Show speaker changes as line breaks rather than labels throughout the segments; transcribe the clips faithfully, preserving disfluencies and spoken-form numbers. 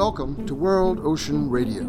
Welcome to World Ocean Radio.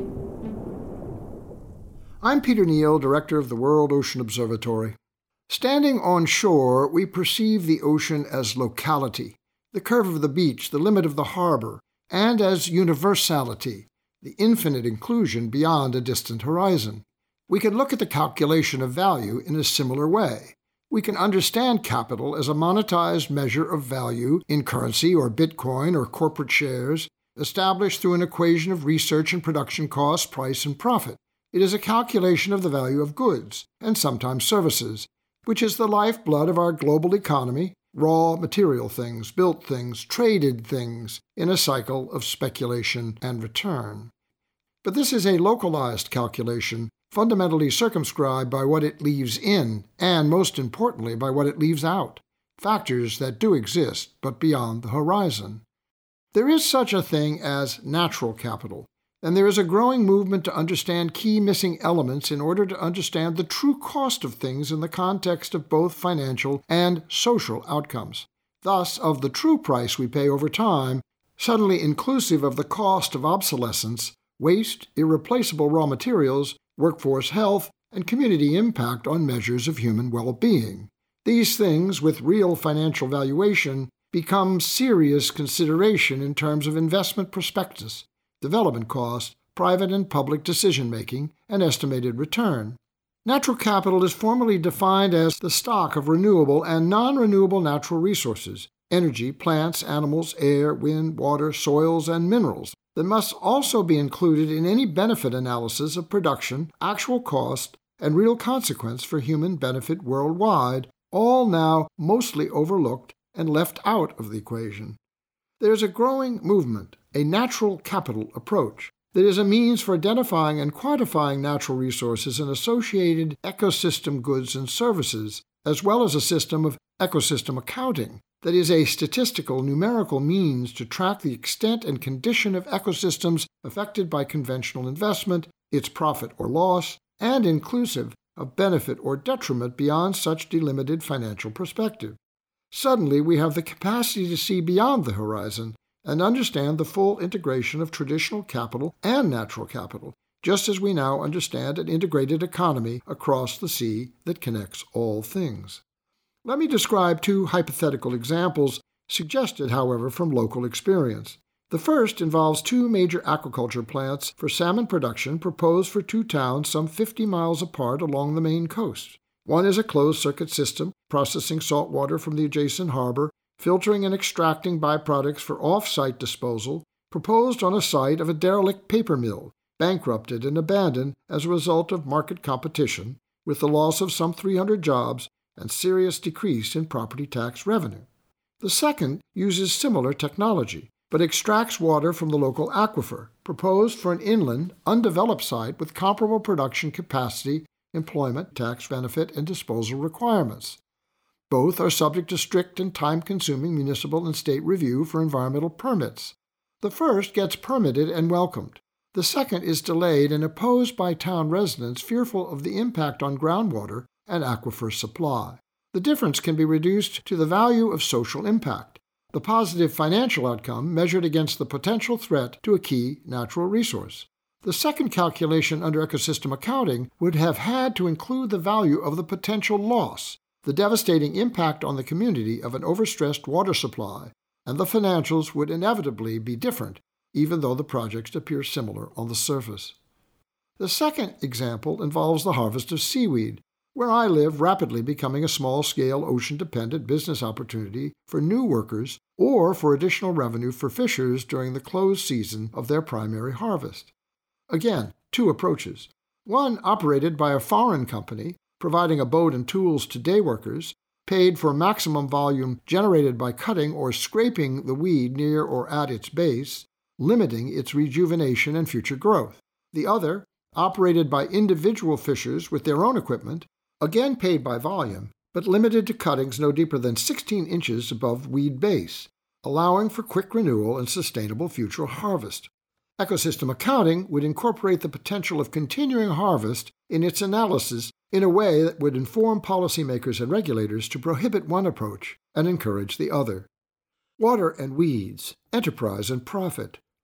I'm Peter Neal, Director of the World Ocean Observatory. Standing on shore, we perceive the ocean as locality, the curve of the beach, the limit of the harbor, and as universality, the infinite inclusion beyond a distant horizon. We can look at the calculation of value in a similar way. We can understand capital as a monetized measure of value in currency or Bitcoin or corporate shares, established through an equation of research and production costs, price, and profit. It is a calculation of the value of goods, and sometimes services, which is the lifeblood of our global economy, raw material things, built things, traded things, in a cycle of speculation and return. But this is a localized calculation, fundamentally circumscribed by what it leaves in, and most importantly, by what it leaves out, factors that do exist, but beyond the horizon. There is such a thing as natural capital, and there is a growing movement to understand key missing elements in order to understand the true cost of things in the context of both financial and social outcomes. Thus, of the true price we pay over time, suddenly inclusive of the cost of obsolescence, waste, irreplaceable raw materials, workforce health, and community impact on measures of human well-being. These things, with real financial valuation, become serious consideration in terms of investment prospectus, development cost, private and public decision-making, and estimated return. Natural capital is formally defined as the stock of renewable and non-renewable natural resources, energy, plants, animals, air, wind, water, soils, and minerals, that must also be included in any benefit analysis of production, actual cost, and real consequence for human benefit worldwide, all now mostly overlooked and left out of the equation. There is a growing movement, a natural capital approach, that is a means for identifying and quantifying natural resources and associated ecosystem goods and services, as well as a system of ecosystem accounting, that is a statistical, numerical means to track the extent and condition of ecosystems affected by conventional investment, its profit or loss, and inclusive of benefit or detriment beyond such delimited financial perspective. Suddenly, we have the capacity to see beyond the horizon and understand the full integration of traditional capital and natural capital, just as we now understand an integrated economy across the sea that connects all things. Let me describe two hypothetical examples, suggested, however, from local experience. The first involves two major aquaculture plants for salmon production proposed for two towns some fifty miles apart along the Maine coast. One is a closed-circuit system, processing salt water from the adjacent harbor, filtering and extracting byproducts for off-site disposal, proposed on a site of a derelict paper mill, bankrupted and abandoned as a result of market competition, with the loss of some three hundred jobs and serious decrease in property tax revenue. The second uses similar technology, but extracts water from the local aquifer, proposed for an inland, undeveloped site with comparable production capacity, employment, tax benefit, and disposal requirements. Both are subject to strict and time-consuming municipal and state review for environmental permits. The first gets permitted and welcomed. The second is delayed and opposed by town residents fearful of the impact on groundwater and aquifer supply. The difference can be reduced to the value of social impact, the positive financial outcome measured against the potential threat to a key natural resource. The second calculation under ecosystem accounting would have had to include the value of the potential loss, the devastating impact on the community of an overstressed water supply, and the financials would inevitably be different, even though the projects appear similar on the surface. The second example involves the harvest of seaweed, where I live rapidly becoming a small-scale ocean-dependent business opportunity for new workers or for additional revenue for fishers during the closed season of their primary harvest. Again, two approaches. One operated by a foreign company, providing a boat and tools to day workers, paid for maximum volume generated by cutting or scraping the weed near or at its base, limiting its rejuvenation and future growth. The other, operated by individual fishers with their own equipment, again paid by volume, but limited to cuttings no deeper than sixteen inches above weed base, allowing for quick renewal and sustainable future harvest. Ecosystem accounting would incorporate the potential of continuing harvest in its analysis in a way that would inform policymakers and regulators to prohibit one approach and encourage the other. Water and weeds, enterprise and profit,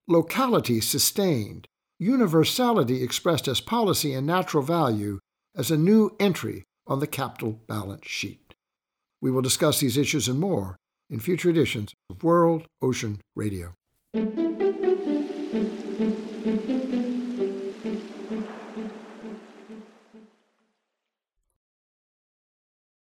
locality sustained, universality expressed as policy and natural value as a new entry on the capital balance sheet. We will discuss these issues and more in future editions of World Ocean Radio.